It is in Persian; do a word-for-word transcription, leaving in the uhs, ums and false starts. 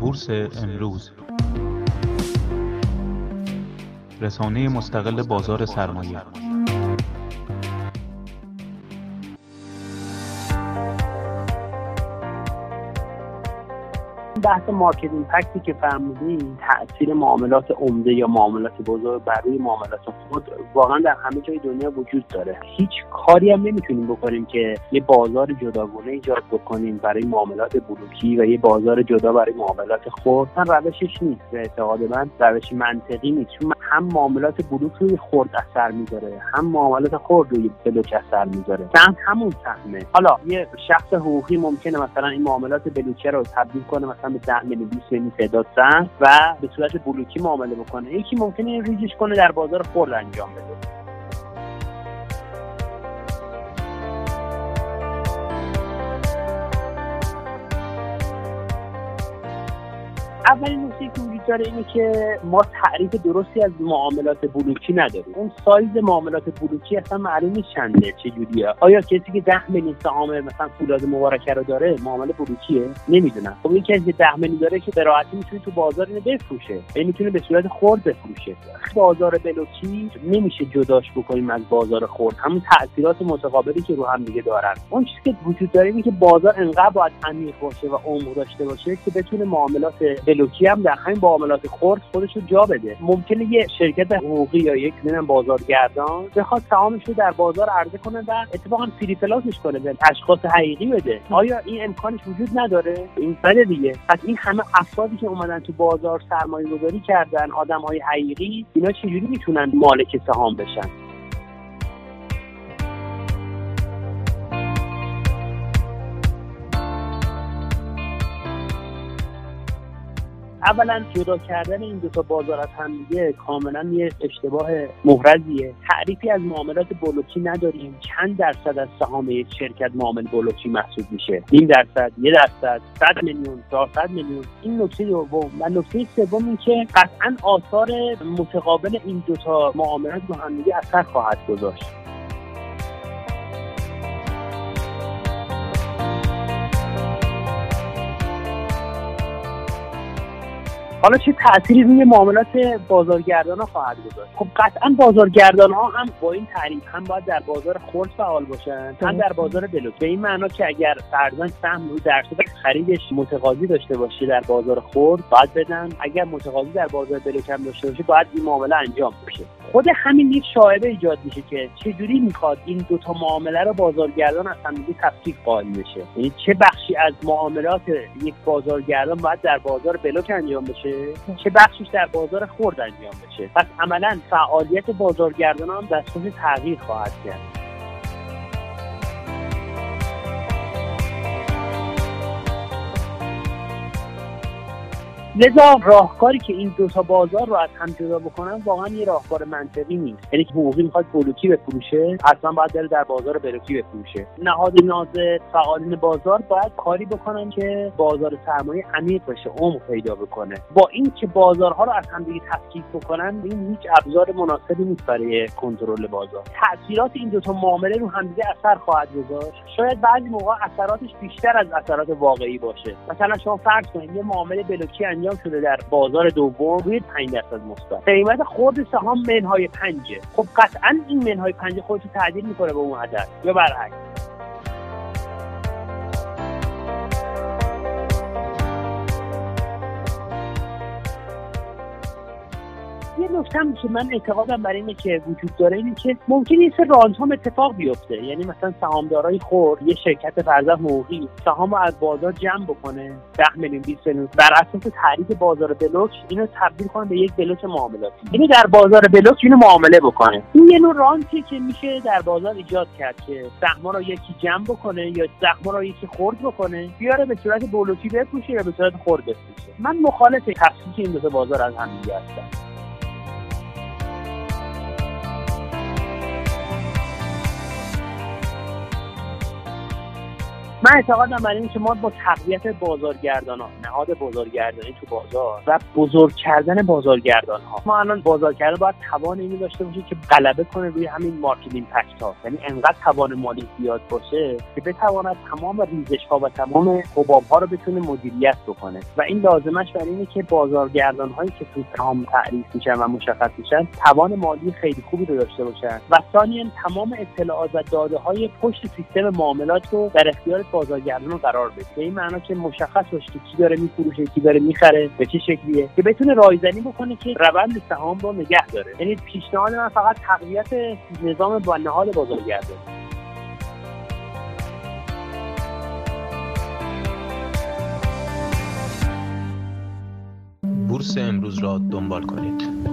بورس امروز، رسانه مستقل بازار سرمایه. بحث مارکت ایمپکتی که فرمودین، تأثیر معاملات عمده یا معاملات بزرگ بر روی معاملات خود واقعا در همه جای دنیا وجود داره. هیچ کاری هم نمیتونیم بکنیم که یه بازار جداگانه ایجاد بکنیم برای معاملات بلوکی و یه بازار جدا برای معاملات خرد. اصلا روشش نیست. به اعتقاد من روش منطقی نیست، چون هم معاملات بلوک روی خرد اثر میذاره، هم معاملات خرد روی بلوک اثر میذاره. هم همون سهمه. حالا یه شخص حقوقی ممکنه مثلا این معاملات بلوکی رو تبدیل کنه مثلا به ده میلیون بیست میلیون تعداد سهم و به صورت بلوکی معامله بکنه. یکی ممکنه ریزش کنه در بازار خرد انجام بده. اولین نکته که وجود داره اینه که ما تعریف درستی از معاملات بلوکی نداریم. اون سایز معاملات بلوکی اصلا معلوم نیست چنده، چجوریه. آیا کسی که ده میلیون سهام مثلا فولاد مبارکه رو داره معامله بلوکیه؟ نمیدونم. خب این کسی ده میلیون داره که به راحتی میتونه تو بازار اینو بفروشه، یعنی میتونه به صورت خرد بفروشه. بازار بلوکی نمیشه جداش بکنیم از بازار خرد، همون تاثیرات متقابلی که رو هم دیگه دارن. اون چیزی که وجود داره اینه که بازار انقدر باید عمیق باشه و عمق داشته باشه که بتونه معاملات بلوکی هم در همین معاملات خرد خودش رو جا بده. ممکنه یه شرکت حقوقی یا یک نمیدونم بازارگردان بخواد سهامش رو در بازار عرضه کنه و اتفاقا فری پلاسش کنه، به اشخاص حقیقی بده. آیا این امکانش وجود نداره؟ این بده دیگه. پس این همه افرادی که اومدن تو بازار سرمایه گذاری کردن، آدم‌های حقیقی، اینا چجوری میتونن مالک سهام بشن؟ اولا جدا کردن این دو تا بازار از هم دیگه کاملا یه اشتباه محرزیه. تعریفی از معاملات بلوکی نداریم. چند درصد از سهام یک شرکت معامل بلوکی محسوب میشه؟ نیم درصد، یک درصد، صد میلیون، چهارصد میلیون. این نکته دوم. و نکته سوم این که قطعاً آثار متقابل این دو تا معاملات رو هم دیگه اثر خواهد گذاشت. حالا چه تأثیری روی معاملات بازارگردان‌ها خواهد گذاشت؟ خب قطعاً بازارگردان‌ها هم با این تعریف هم باید در بازار خرد فعال باشن، هم در بازار بلوک. به این معنا که اگر فرضاً سهم رو درصد خریدش متقاضی داشته باشه در بازار خرد باید بدن، اگر متقاضی در بازار بلوک هم داشته باشه باید این معامله انجام بشه. خود همین یک شایبه ایجاد میشه که چجوری میخواد این دو تا معامله رو بازارگردان از هم دیگه تفکیک قائل بشه. یعنی چه بخشی از معاملات یک بازارگردان باید در بازار بلوک انجام بشه، چه بخشیش در بازار خرد انجام بشه. پس عملاً فعالیت بازارگردانان هم دستخوش تغییر خواهد کرد. لذا راهکاری که این دو تا بازار رو از هم جدا بکنن واقعا یه راهکار منطقی نیست. یعنی که حقوقی میخواد بلوکی بفروشه، اصلا باید بره در بازار بلوکی بفروشه. نهاد ناظر، فعالین بازار باید کاری بکنن که بازار سرمایه عمیق بشه، عمق پیدا بکنه. با این که بازارها رو از هم دیگه تفکیک بکنن، این هیچ ابزار مناسبی نیست برای کنترل بازار. تأثیرات این دو تا معامله رو هم دیگه اثر خواهد گذاشت. شاید بعضی موقع اثراتش بیشتر از اثرات واقعی باشه. مثلا شما فرض کنید یه معامله بلوکی انجام شده در بازار دوم روی پنج درصد مثبت، قیمت خرد سهام منهای پنجه. خب قطعاً این منهای پنج خودش رو تعدیل میکنه به اون عدد یا برعکس. یه نکته هم که من اعتقادم برای اینه که وجود داره اینه که ممکنه یه سری رانتام اتفاق بیفته. یعنی مثلا سهامدارای خرد، یه شرکت فرضاً حقوقی سهامو از بازار جمع بکنه، ده میلیون بیست میلیون، بر اساس تعریف بازار بلوک اینو تبدیل کنه به یک بلوک معاملاتی. یعنی در بازار بلوک اینو معامله بکنه. این یه نوع رانتی که میشه در بازار ایجاد کرد که سهم‌ها رو یکی جمع بکنه یا سهم‌ها رو یکی خرد بکنه، بیاره به صورت بلوکی بفروشه یا به صورت خرد بفروشه. من مخالف تفکیک این دو تا بازار از هم دیگه هستم. من اعتقادم بر اینه که ما با تقویت بازارگردانان، نهاد بازارگردانی تو بازار و بزرگ کردن بازارگردان‌ها، ما الان بازارگردان باید توان اینو داشته باشه که غلبه کنه روی همین مارکت ایمپکت‌ها، یعنی انقدر توان مالی زیاد باشه که بتواند تمام ریزش‌ها و تمام حباب‌ها رو بتونه مدیریت بکنه و این لازمش بر اینه که بازارگردان‌هایی که تو سهام تعریف میشن و مشخص میشن توان مالی خیلی خوبی رو داشته باشن و ثانیاً تمام اطلاعات و داده‌های پشت سیستم معاملات رو در اختیار بازارگردان قرار بده. به این معنی که مشخص باشه که کی داره میفروشه، کی داره میخره، به چه شکلیه، که بتونه رایزنی بکنه که روند سهام رو نگه داره. یعنی پیشنهاد من فقط تقویت نظام با نهاد بازارگردانی. بورس امروز را دنبال کنید.